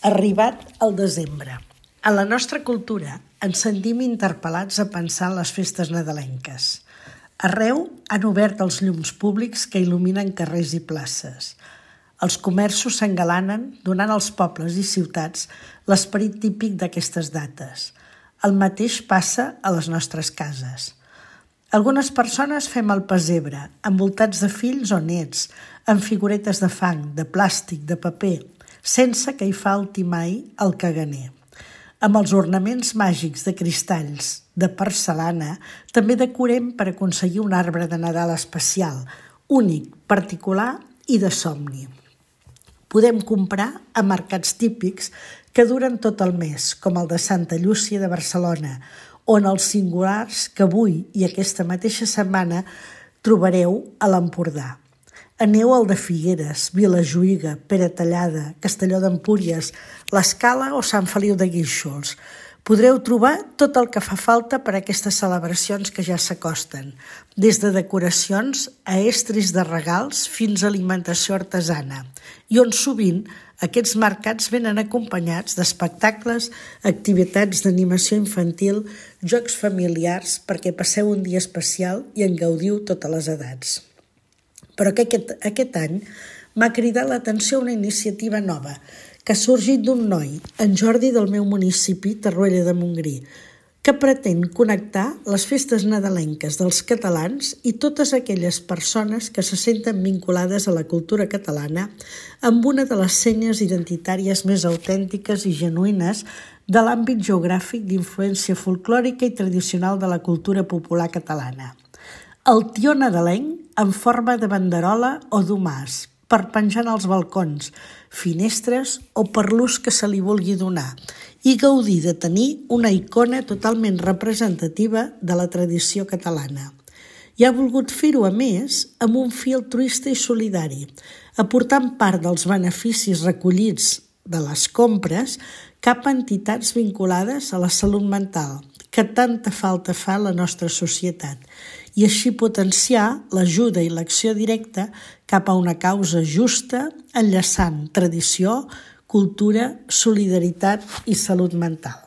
Arribat el desembre. En la nostra cultura ens sentim interpel·lats a pensar en les festes nadalenques. Arreu han obert els llums públics que il·luminen carrers i places. Els comerços s'engalanen donant als pobles i ciutats l'esperit típic d'aquestes dates. El mateix passa a les nostres cases. Algunes persones fem el pessebre, envoltats de fills o nets, amb figuretes de fang, de plàstic, de paper, sense que hi falti mai el caganer. Amb els ornaments màgics de cristalls, de porcellana, també decorem per aconseguir un arbre de Nadal especial, únic, particular i de somni. Podem comprar a mercats típics que duren tot el mes, com el de Santa Llúcia de Barcelona, on els singulars que avui i aquesta mateixa setmana trobareu a l'Empordà. Aneu al de Figueres, Vilajuïga, Peratallada, Castelló d'Empúries, l'Escala o Sant Feliu de Guíxols. Podreu trobar tot el que fa falta per a aquestes celebracions que ja s'acosten, des de decoracions a estris de regals fins a alimentació artesana, i on sovint aquests mercats venen acompanyats d'espectacles, activitats d'animació infantil, jocs familiars perquè passeu un dia especial i en gaudiu totes les edats. Però aquest any m'ha cridat l'atenció una iniciativa nova que ha sorgit d'un noi, en Jordi del meu municipi, Torroella de Montgrí, que pretén connectar les festes nadalenques dels catalans i totes aquelles persones que se senten vinculades a la cultura catalana amb una de les senyes identitàries més autèntiques i genuïnes de l'àmbit geogràfic d'influència folclòrica i tradicional de la cultura popular catalana. El tió nadalenc en forma de banderola o domàs, per penjar als balcons, finestres o per l'ús que se li vulgui donar, i gaudir de tenir una icona totalment representativa de la tradició catalana. I ha volgut fer-ho, a més, amb un fi altruista i solidari, aportant part dels beneficis recollits de les compres cap a entitats vinculades a la salut mental, que tanta falta fa a la nostra societat, i així potenciar l'ajuda i l'acció directa cap a una causa justa, enllaçant tradició, cultura, solidaritat i salut mental.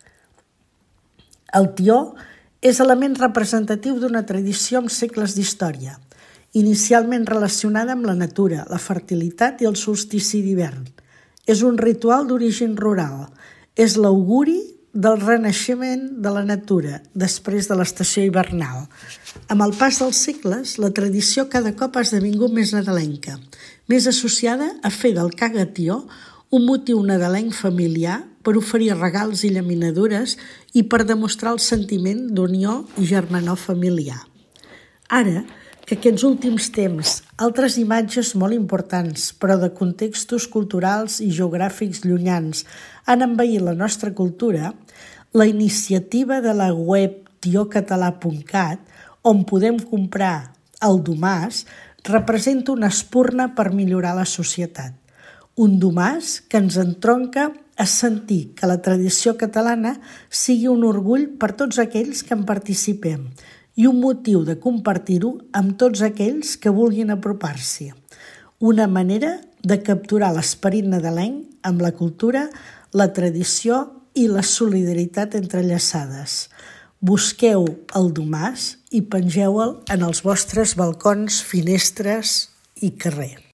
El tió és element representatiu d'una tradició amb segles d'història, inicialment relacionada amb la natura, la fertilitat i el solstici d'hivern. És un ritual d'origen rural, és l'auguri del renaixement de la natura després de l'estació hivernal. Amb el pas dels segles, la tradició cada cop ha esdevingut més nadalenca, més associada a fer del cagatió un motiu nadalenc familiar per oferir regals i llaminadures i per demostrar el sentiment d'unió i germanor familiar. Ara, que aquests últims temps, altres imatges molt importants, però de contextos culturals i geogràfics llunyans, han envaït la nostra cultura, la iniciativa de la web tiocatalà.cat, on podem comprar el domàs, representa una espurna per millorar la societat. Un domàs que ens entronca a sentir que la tradició catalana sigui un orgull per tots aquells que en participem i un motiu de compartir-ho amb tots aquells que vulguin apropar-s'hi. Una manera de capturar l'esperit nadalenc amb la cultura, la tradició i la solidaritat entrellaçades. Busqueu el domàs i pengeu-el en els vostres balcons, finestres i carrer.